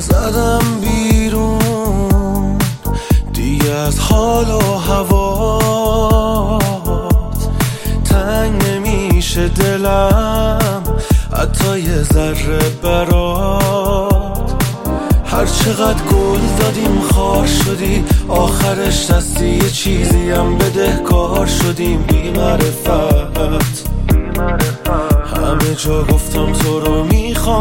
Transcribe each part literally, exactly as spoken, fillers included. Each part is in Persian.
زدم بیرون دیگه از حال و هوات، تنگ نمیشه دلم حتی یه ذره برات. هر چقدر گل دادیم خار شدی، آخرش دستی یه چیزی هم بدهکار شدیم. بی معرفت همه جا گفتم تو رو میخوام،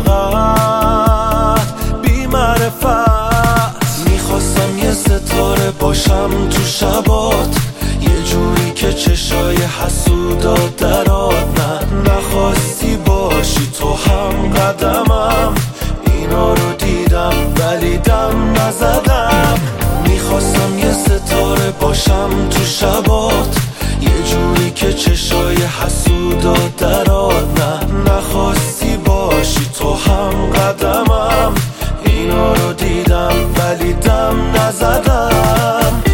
فقط بی معرفت. میخواستم یه ستاره باشم تو شبات، یه جوری که چشای حسودات درات. نه نخواستی باشی تو هم قدمم، اینا رو دیدم ولی دم نزدم. میخواستم یه ستاره باشم تو شبات، یه جوری که چشای حسودات درات. نه نخواستی باشی تو هم قدمم، اینا رو دیدم ولی دم نزدم.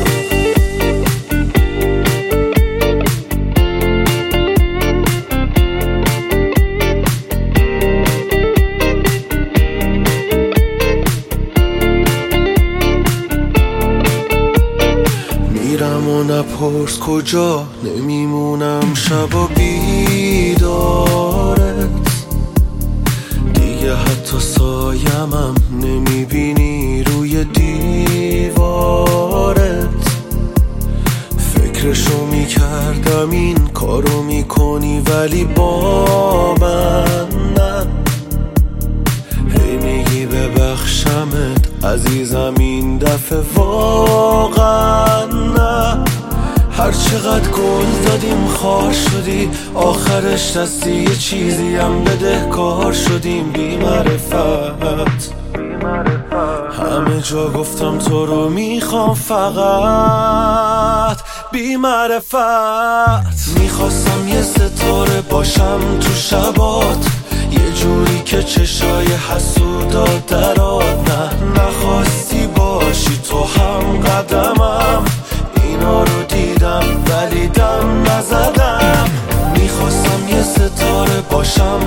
میرم و نپرس کجا، نمیمونم شبا بیدارت. دیگه حتی سایمم نمیبینی روی دیوارت. فکرشو میکردم این کارو میکنی ولی با من نه. هی میگی ببخشمت عزیزم این دفعه واقعا نه. هر چقدر گل دادیم خار شدی، آخرش دستی یه چیزی هم بدهکار شدیم. بی معرفت همه جا گفتم تو رو میخوام، فقط بی معرفت. میخواستم یه ستاره باشم تو شبات، یه جوری که چشای حسودات درات. نه نخواستی باشی تو هم قدمم، اینا رو دیدم ولی دم نزدم. میخواستم یه ستاره باشم